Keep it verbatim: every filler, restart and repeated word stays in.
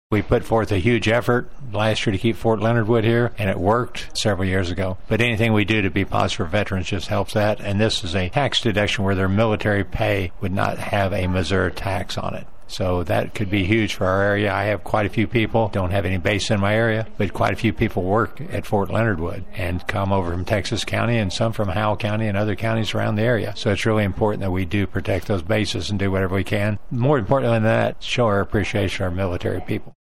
We put forth a huge effort last year to keep Fort Leonard Wood here, and it worked several years ago. But anything we do to be positive for veterans just helps that. And this is a tax deduction where their military pay would not have a Missouri tax on it. So that could be huge for our area. I have quite a few people, don't have any base in my area, but quite a few people work at Fort Leonard Wood and come over from Texas County and some from Howell County and other counties around the area. So it's really important that we do protect those bases and do whatever we can. More importantly than that, show our appreciation to our military people.